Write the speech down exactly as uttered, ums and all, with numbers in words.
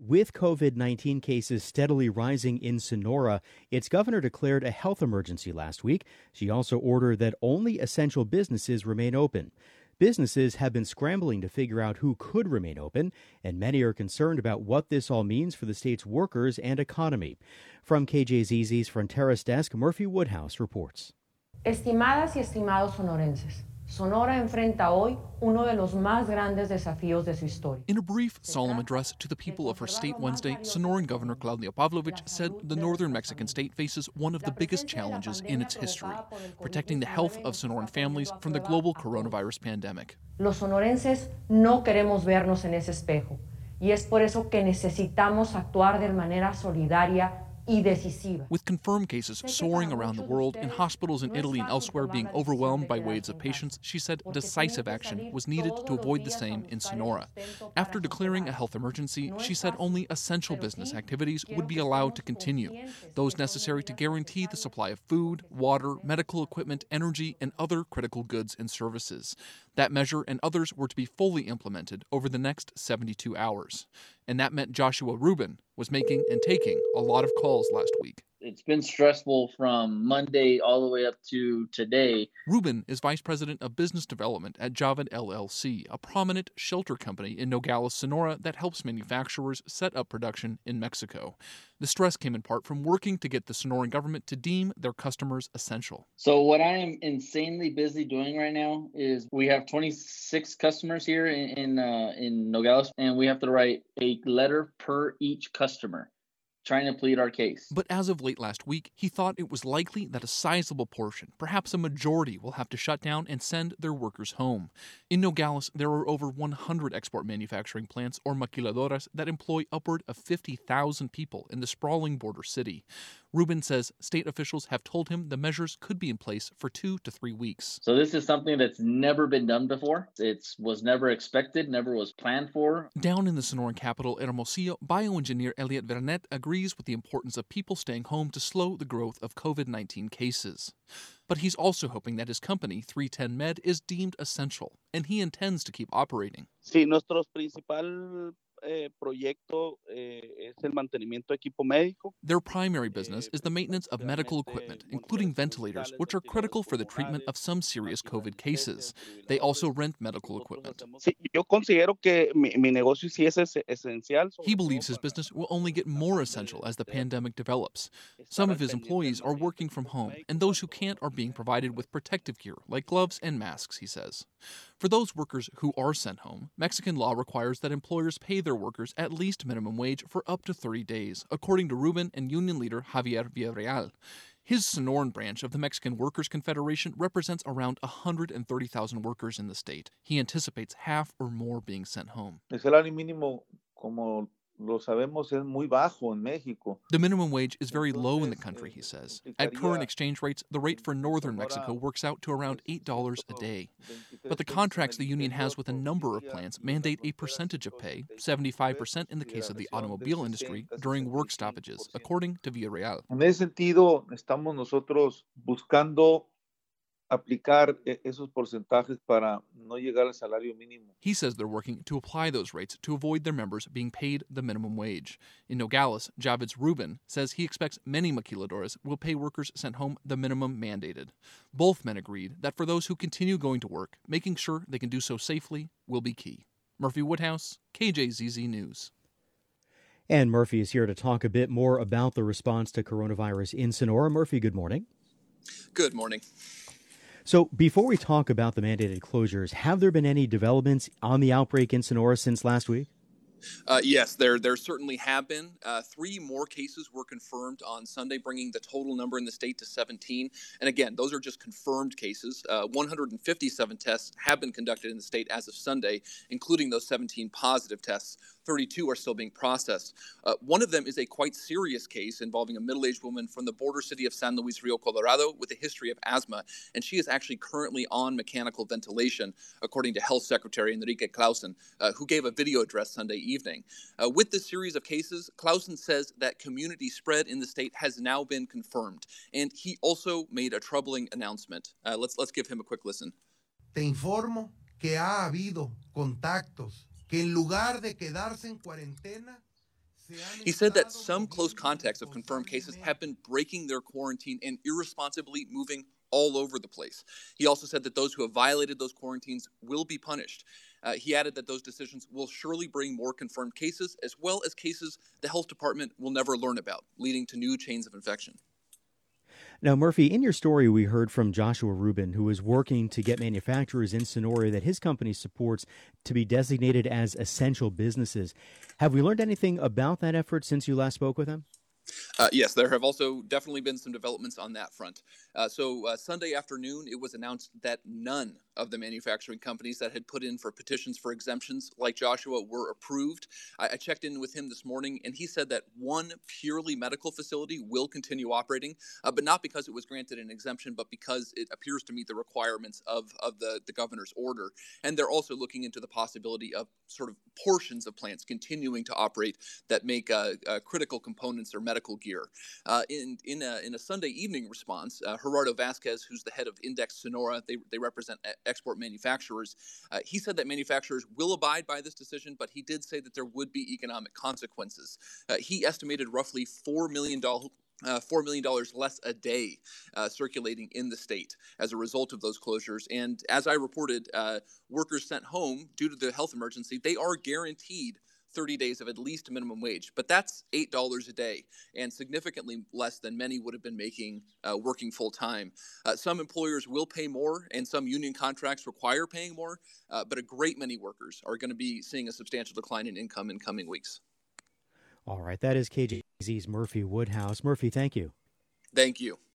With COVID nineteen cases steadily rising in Sonora, its governor declared a health emergency last week. She also ordered that only essential businesses remain open. Businesses have been scrambling to figure out who could remain open, and many are concerned about what this all means for the state's workers and economy. From K J Z Z's Fronteras Desk, Murphy Woodhouse reports. Estimadas y estimados sonorenses, Sonora enfrenta hoy uno de los más grandes desafíos de su historia. In a brief, solemn address to the people of her state Wednesday, Sonoran Governor Claudia Pavlovich said the northern Mexican state faces one of the biggest challenges in its history, protecting the health of Sonoran families from the global coronavirus pandemic. Los sonorenses no queremos vernos en ese espejo, y es por eso que necesitamos actuar de manera solidaria. With confirmed cases soaring around the world and hospitals in Italy and elsewhere being overwhelmed by waves of patients, she said decisive action was needed to avoid the same in Sonora. After declaring a health emergency, she said only essential business activities would be allowed to continue, those necessary to guarantee the supply of food, water, medical equipment, energy, and other critical goods and services. That measure and others were to be fully implemented over the next seventy-two hours. And that meant Joshua Rubin was making and taking a lot of calls last week. It's been stressful from Monday all the way up to today. Rubin is vice president of business development at Javid L L C, a prominent shelter company in Nogales, Sonora that helps manufacturers set up production in Mexico. The stress came in part from working to get the Sonoran government to deem their customers essential. So what I am insanely busy doing right now is we have twenty-six customers here in in, uh, in Nogales, and we have to write a letter per each customer, trying to plead our case. But as of late last week, he thought it was likely that a sizable portion, perhaps a majority, will have to shut down and send their workers home. In Nogales, there are over one hundred export manufacturing plants, or maquiladoras, that employ upward of fifty thousand people in the sprawling border city. Rubin says state officials have told him the measures could be in place for two to three weeks. So this is something that's never been done before. It was never expected, never was planned for. Down in the Sonoran capital, Hermosillo, bioengineer Elliot Vernet agrees with the importance of people staying home to slow the growth of COVID nineteen cases. But he's also hoping that his company, three ten Med, is deemed essential, and he intends to keep operating. Sí, nuestro principal Eh, proyecto eh, es el mantenimiento de equipo médico. Their primary business is the maintenance of medical equipment, including ventilators, which are critical for the treatment of some serious COVID cases. They also rent medical equipment. Sí, yo considero que mi, mi negocio sí es esencial. He believes his business will only get more essential as the pandemic develops. Some of his employees are working from home, and those who can't are being provided with protective gear, like gloves and masks, he says. For those workers who are sent home, Mexican law requires that employers pay their workers at least minimum wage for up to thirty days, according to Rubin and union leader Javier Villarreal. His Sonoran branch of the Mexican Workers Confederation represents around one hundred thirty thousand workers in the state. He anticipates half or more being sent home. El salario mínimo, como lo sabemos, es muy bajo en México. The minimum wage is very low in the country, he says. At current exchange rates, the rate for northern Mexico works out to around eight dollars a day. But the contracts the union has with a number of plants mandate a percentage of pay, seventy-five percent in the case of the automobile industry, during work stoppages, according to Villarreal. En ese sentido, estamos nosotros buscando aplicar esos porcentajes para no llegar al salario mínimo. He says they're working to apply those rates to avoid their members being paid the minimum wage. In Nogales, Javid's Rubin says he expects many maquiladoras will pay workers sent home the minimum mandated. Both men agreed that for those who continue going to work, making sure they can do so safely will be key. Murphy Woodhouse, K J Z Z News. And Murphy is here to talk a bit more about the response to coronavirus in Sonora. Murphy, good morning. Good morning. So before we talk about the mandated closures, have there been any developments on the outbreak in Sonora since last week? Uh, yes, there there certainly have been. Uh, three more cases were confirmed on Sunday, bringing the total number in the state to seventeen. And again, those are just confirmed cases. Uh, one hundred fifty-seven tests have been conducted in the state as of Sunday, including those seventeen positive tests. thirty-two are still being processed. Uh, one of them is a quite serious case involving a middle-aged woman from the border city of San Luis Rio Colorado with a history of asthma, and she is actually currently on mechanical ventilation, according to Health Secretary Enrique Clausen, uh, who gave a video address Sunday evening. Uh, with this series of cases, Clausen says that community spread in the state has now been confirmed, and he also made a troubling announcement. Uh, let's let's give him a quick listen. Te informo que ha habido contactos que en lugar de quedarse en cuarentena He said that some close contacts of confirmed cases have been breaking their quarantine and irresponsibly moving all over the place. He also said that those who have violated those quarantines will be punished. Uh, he added that those decisions will surely bring more confirmed cases, as well as cases the health department will never learn about, leading to new chains of infection. Now, Murphy, in your story, we heard from Joshua Rubin, who is working to get manufacturers in Sonora that his company supports to be designated as essential businesses. Have we learned anything about that effort since you last spoke with him? Uh, yes, there have also definitely been some developments on that front. Uh, so uh, Sunday afternoon, it was announced that none of the manufacturing companies that had put in for petitions for exemptions like Joshua were approved. I, I checked in with him this morning, and he said that one purely medical facility will continue operating, uh, but not because it was granted an exemption, but because it appears to meet the requirements of, of the, the governor's order. And they're also looking into the possibility of sort of portions of plants continuing to operate that make uh, uh, critical components or medical gear. Uh, in in a, in a Sunday evening response, uh, Gerardo Vasquez, who's the head of Index Sonora, they, they represent export manufacturers, uh, he said that manufacturers will abide by this decision, but he did say that there would be economic consequences. Uh, he estimated roughly four million dollars Uh, four million dollars less a day uh, circulating in the state as a result of those closures. And as I reported, uh, workers sent home due to the health emergency, they are guaranteed thirty days of at least minimum wage. But that's eight dollars a day and significantly less than many would have been making uh, working full time. Uh, some employers will pay more and some union contracts require paying more, uh, but a great many workers are going to be seeing a substantial decline in income in coming weeks. All right, that is K J Z's Murphy Woodhouse. Murphy, thank you. Thank you.